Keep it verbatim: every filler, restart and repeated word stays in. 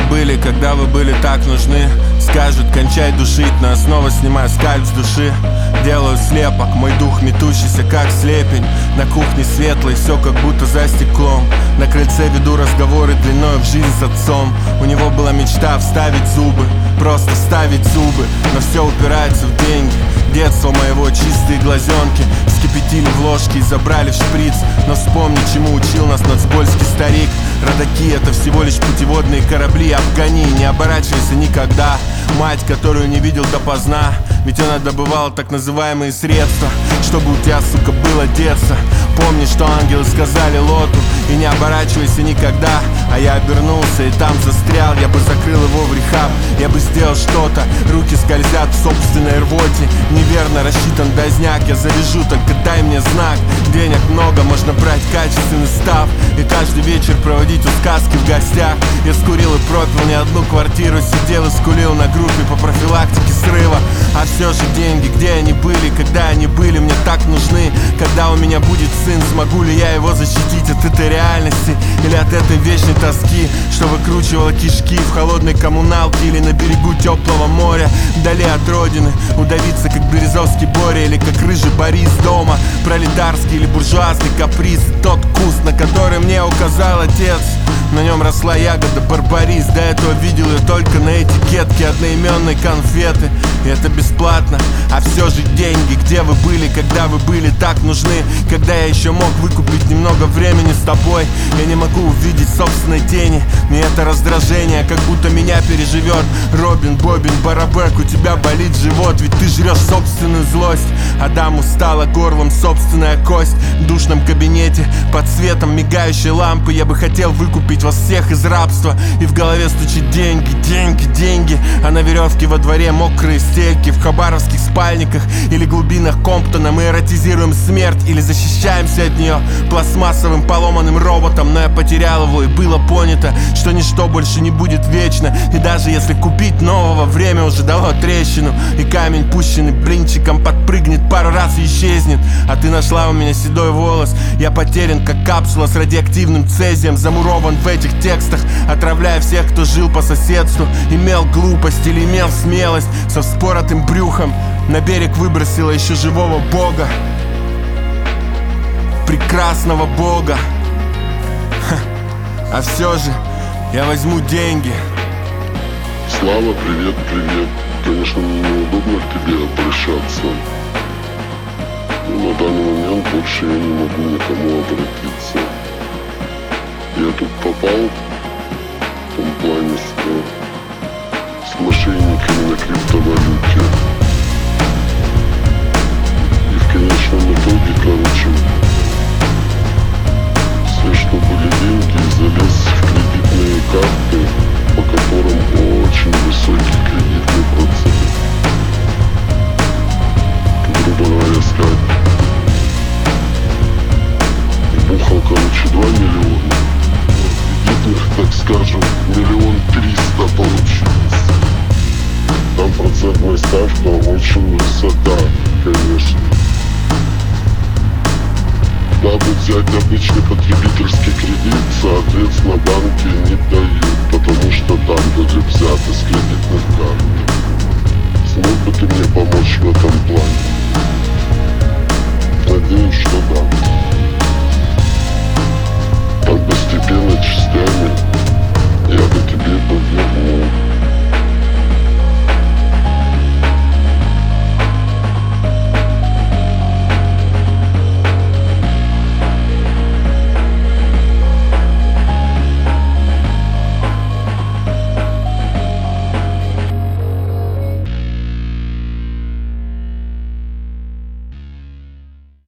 были, когда вы были так нужны. Скажут, кончай душить, но я снова снимаю скальп с души. Делаю слепок, мой дух метущийся, как слепень. На кухне светлый, все как будто за стеклом. На крыльце веду разговоры длиной в жизнь с отцом. У него была мечта вставить зубы, просто вставить зубы, но все упирается в деньги. Детство моего чистые глазенки вскипятили в ложке и забрали в шприц. Но вспомни, чему учил нас нацпольский старик. Родаки — это всего лишь путеводные корабли. Обгони, не оборачивайся никогда. Мать, которую не видел допоздна, ведь она добывала так называемые средства, чтобы у тебя, сука, было деться. Помни, что ангелы сказали Лоту: и не оборачивайся никогда. А я обернулся и там застрял. Я бы закрыл его в рехаб, я бы сделал что-то. Руки скользят в собственной рвоте. Неверно рассчитан дозняк. Я завяжу, только дай мне знак. Денег много, можно брать качественный став и каждый вечер проводить у сказки в гостях. Я скурил и пропил не одну квартиру. Сидел и скулил на группе по профилактике срыва. А все же деньги, где они были, когда они были мне так нужны? Когда у меня будет сын, смогу ли я его защитить от этой реальности или от этой вечной тоски, что выкручивала кишки в холодной коммуналке или на берегу теплого моря, вдали от родины, удавиться как Березовский Боря или как рыжий Борис дома. Пролетарский или буржуазный каприз, тот куст, на который мне указал отец. На нем росла ягода барбарис. До этого видел я только на этикетке одноименной конфеты. И это бесплатно, а все же деньги. Где вы были, когда вы были так нужны? Когда я еще мог выкупить немного времени с тобой? Я не могу увидеть собственной тени. И это раздражение как будто меня переживет. Робин, Бобин, Барабек, у тебя болит живот, ведь ты жрешь собственную злость. Адаму стало горлом собственная кость. В душном кабинете под светом мигающей лампы я бы хотел выкупить вас всех из рабства. И в голове стучит деньги, деньги, деньги. А на веревке во дворе мокрые стельки. В хабаровских спальниках или глубинах Комптона мы эротизируем смерть или защищаемся от нее пластмассовым поломанным роботом. Но я потерял его, и было понято, что ничто больше не будет вечно. И даже если купить нового, время уже дало трещину. И камень, пущенный блинчиком, подпрыгнет пару раз и исчезнет. А ты нашла у меня седой волос. Я потерян, как капсула с радиоактивным цезием. Замурован в этих текстах, отравляя всех, кто жил по соседству. Имел глупость или имел смелость, со вспоротым брюхом на берег выбросила еще живого бога, прекрасного бога. Ха. А все же я возьму деньги. Слава, привет, привет. Конечно, мне неудобно к тебе обращаться, но на данный момент больше я не могу никому обратиться. Я тут попал в том плане, что с мошенниками на криптовалюте. И в конечном итоге, короче, все, что были деньги, залез в кредитные карты, по которым очень высокий кредитный процент. Грубо говоря, сказать, бухал, короче, два миллиона. Кредитных, так скажем, миллион триста получилось. Там процентная ставка очень высока, конечно. Дабы взять обычный потребительский кредит, соответственно, банки не дают, потому что там люди взяты с кредитных карт. Смог бы ты мне помочь в этом плане?